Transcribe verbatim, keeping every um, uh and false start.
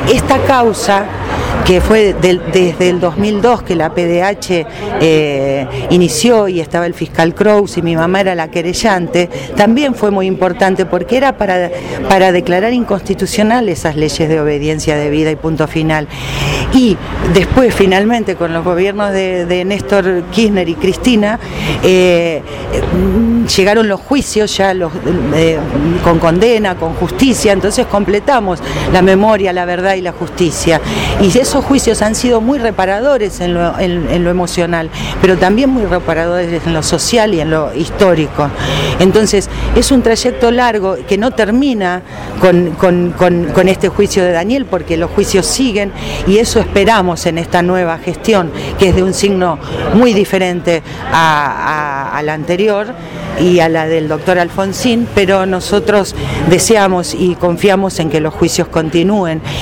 esta causa, que fue del, desde el dos mil dos que la P D H eh, inició y estaba el fiscal Kraus y mi mamá era la querellante, también fue muy importante porque era para, para declarar inconstitucional esas leyes de obediencia debida y punto final. Y después finalmente con los gobiernos de, de Néstor Kirchner y Cristina eh, llegaron los juicios ya los, eh, con condena, con justicia, entonces completamos la memoria, la verdad y la justicia. Y esos juicios han sido muy reparadores en lo, en, en lo emocional, pero también muy reparadores en lo social y en lo histórico. Entonces es un trayecto largo que no termina con, con, con, con este juicio de Daniel, porque los juicios siguen y eso esperamos en esta nueva gestión, que es de un signo muy diferente a, a, a la anterior y a la del doctor Alfonsín, pero nosotros deseamos y confiamos en que los juicios continúen.